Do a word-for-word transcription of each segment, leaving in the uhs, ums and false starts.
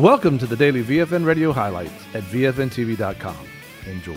Welcome to the daily V F N Radio highlights at V F N T V dot com. Enjoy.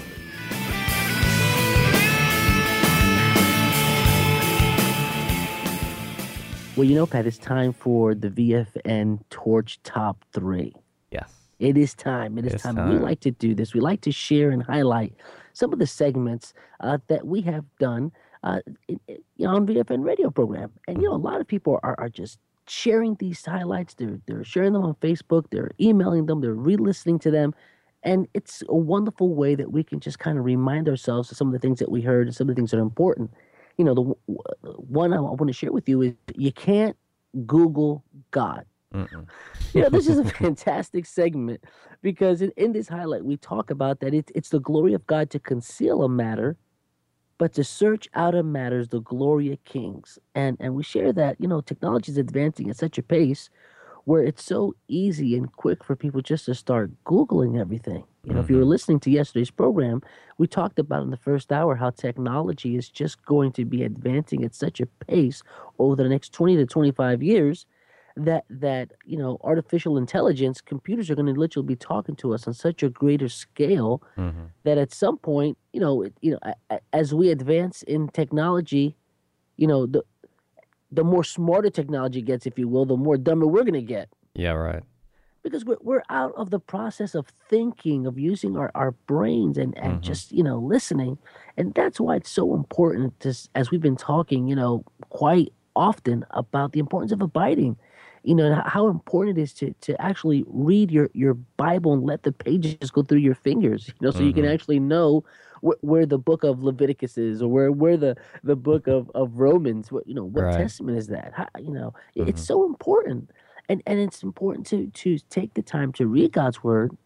Well, you know, Pat, it's time for the V F N Torch Top three. Yes. It is time. It is It's time. time. We like to do this. We like to share and highlight some of the segments uh, that we have done uh, in, in, on V F N radio program. And, you know, a lot of people are, are just sharing these highlights. They're, they're sharing them on Facebook. They're emailing them. They're re-listening to them. And it's a wonderful way that we can just kind of remind ourselves of some of the things that we heard and some of the things that are important. You know, the w- one I want to share with you is you can't Google God. Mm-mm. You know, this is a fantastic segment because in, in this highlight, we talk about that it, it's the glory of God to conceal a matter, but to search out a matter is the glory of kings. And, and we share that, you know, technology is advancing at such a pace where it's so easy and quick for people just to start Googling everything. You know, if you were listening to yesterday's program, we talked about in the first hour how technology is just going to be advancing at such a pace over the next twenty to twenty-five years that, that you know, artificial intelligence, computers are going to literally be talking to us on such a greater scale Mm-hmm. that at some point, you know, it, you know, a- a- as we advance in technology, you know, the the more smarter technology gets, if you will, the more dumber we're going to get. Yeah, right. Because we're, we're out of the process of thinking, of using our, our brains and, and Mhm. just, you know, listening. And that's why it's so important, to, s- as we've been talking, you know, quite often about the importance of abiding. You know, and h- how important it is to, to actually read your, your Bible and let the pages go through your fingers, you know, so you can Mhm. actually know wh- where the book of Leviticus is or where, where the, the book of, of Romans, what, you know, what Right. testament is that? How, you know, it- it's Mhm. so important. And and it's important to to take the time to read God's word,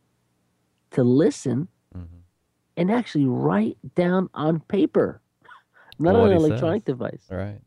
to listen, Mhm. and actually write down on paper, not What on an he electronic says. device. Right.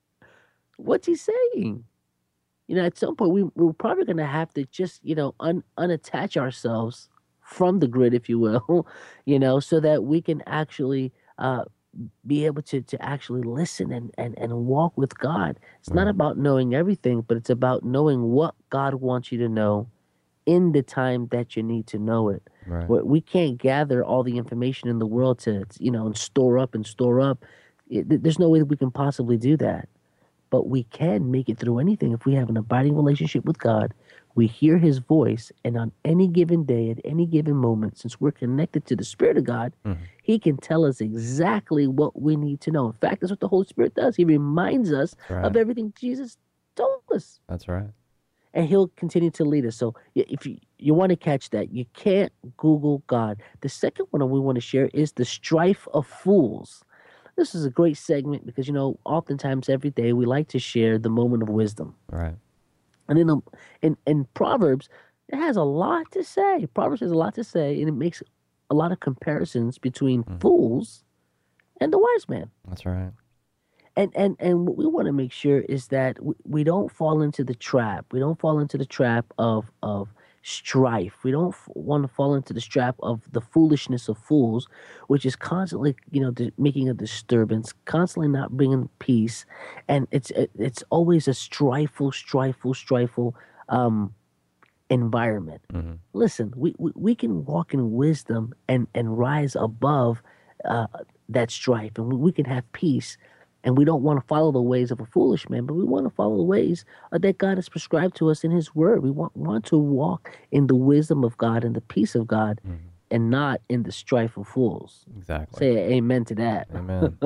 What's he saying? You know, at some point we we're probably going to have to just you know un, unattach ourselves from the grid, if you will, you know, so that we can actually uh, be able to to actually listen and, and, and walk with God. It's not Right. about knowing everything, but it's about knowing what God wants you to know in the time that you need to know it. Right. We we can't gather all the information in the world to, you know, and store up and store up. It, th- there's no way that we can possibly do that. But we can make it through anything if we have an abiding relationship with God. We hear his voice, and on any given day, at any given moment, since we're connected to the Spirit of God, Mhm. he can tell us exactly what we need to know. In fact, that's what the Holy Spirit does. He reminds us That's right. of everything Jesus told us, That's right. and he'll continue to lead us. So y- if you, you want to catch that, you can't Google God. The second one we want to share is the strife of fools. This is a great segment because, you know, oftentimes every day we like to share the moment of wisdom. Right. And in, the, in, in Proverbs, it has a lot to say. Proverbs has a lot to say, and it makes a lot of comparisons between Mhm. fools and the wise man. That's right. And and and what we want to make sure is that we, we don't fall into the trap. We don't fall into the trap of of strife. We don't f- want to fall into the trap of the foolishness of fools, which is constantly, you know, di- making a disturbance, constantly not bringing peace, and it's it, it's always a strifeful, strifeful, strifeful um, environment. Mm-hmm. Listen, we, we, we can walk in wisdom and and rise above uh, that strife, and we, we can have peace. And we don't want to follow the ways of a foolish man, but we want to follow the ways uh, that God has prescribed to us in his word. We want, want to walk in the wisdom of God and the peace of God Mhm. and not in the strife of fools. Exactly. Say amen to that. Amen.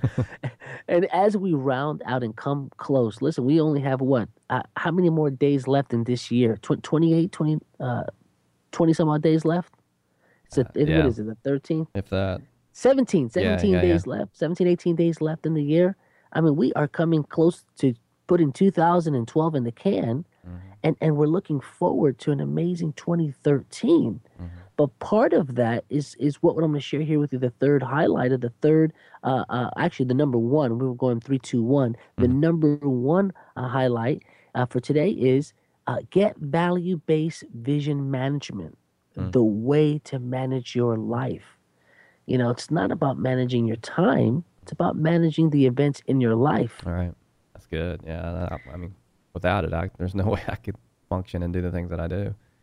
And as we round out and come close, listen, we only have what? Uh, how many more days left in this year? Tw- twenty-eight, twenty, uh, twenty some odd days left? It's a, Uh, it, yeah. What is it, the thirteenth? If that. seventeen, Yeah, seventeen yeah, days left, seventeen, eighteen days left in the year. I mean, we are coming close to putting two thousand twelve in the can, Mhm. and, and we're looking forward to an amazing twenty thirteen. Mhm. But part of that is is what I'm going to share here with you, the third highlight of the third, uh, uh, actually the number one, we were going three, two, one. The Mhm. number one uh, highlight uh, for today is uh, get value-based vision management, Mm. the way to manage your life. You know, it's not about managing your time. It's about managing the events in your life. All right. That's good. Yeah. I, I mean, without it, I, there's no way I could function and do the things that I do.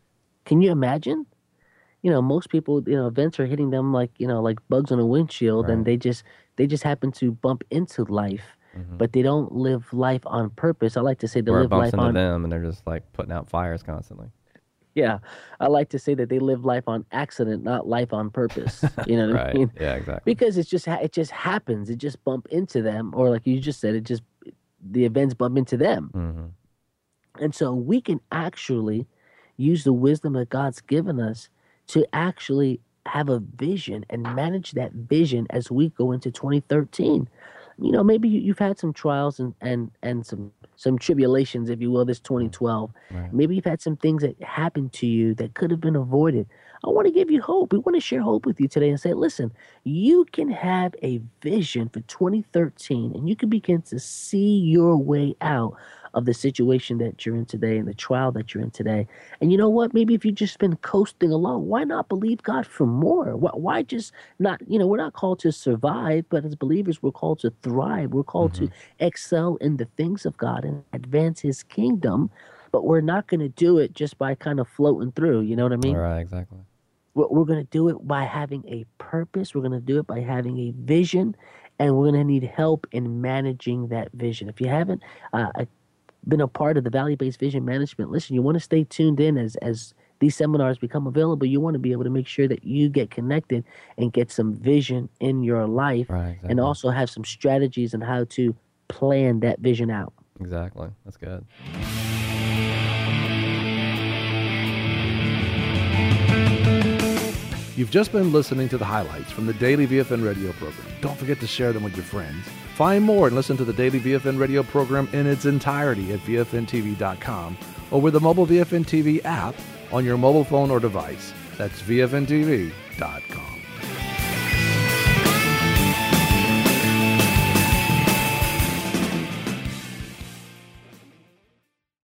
Can you imagine? You know, most people, you know, events are hitting them like, you know, like bugs on a windshield, Right. and they just they just happen to bump into life, Mhm. but they don't live life on purpose. I like to say they Where it live bumps life into on them and they're just like putting out fires constantly. yeah. I like to say that they live life on accident, not life on purpose. You know what I Right. mean? Yeah, exactly. Because it's just ha- it just happens. It just bump into them, or like you just said, it just the events bump into them. hmm And so we can actually use the wisdom that God's given us to actually have a vision and manage that vision as we go into twenty thirteen. You know, maybe you, you've had some trials and, and, and some some tribulations, if you will, this twenty twelve. Right. Maybe you've had some things that happened to you that could have been avoided. I want to give you hope. We want to share hope with you today and say, listen, you can have a vision for twenty thirteen, and you can begin to see your way out of the situation that you're in today and the trial that you're in today. And you know what? Maybe if you've just been coasting along, why not believe God for more? Why, why just not, you know, we're not called to survive, but as believers, we're called to thrive. We're called Mhm. to excel in the things of God and advance his kingdom. But we're not going to do it just by kind of floating through. You know what I mean? Right, exactly. We're, we're going to do it by having a purpose. We're going to do it by having a vision, and we're going to need help in managing that vision. If you haven't uh, been a part of the value-based vision management, listen, you want to stay tuned in as as these seminars become available. You want to be able to make sure that you get connected and get some vision in your life, Right, exactly. and also have some strategies on how to plan that vision out. Exactly. That's good. You've just been listening to the highlights from the Daily V F N radio program. Don't forget to share them with your friends. Find more and listen to the Daily V F N radio program in its entirety at V F N T V dot com or with the mobile V F N T V app on your mobile phone or device. That's V F N T V dot com.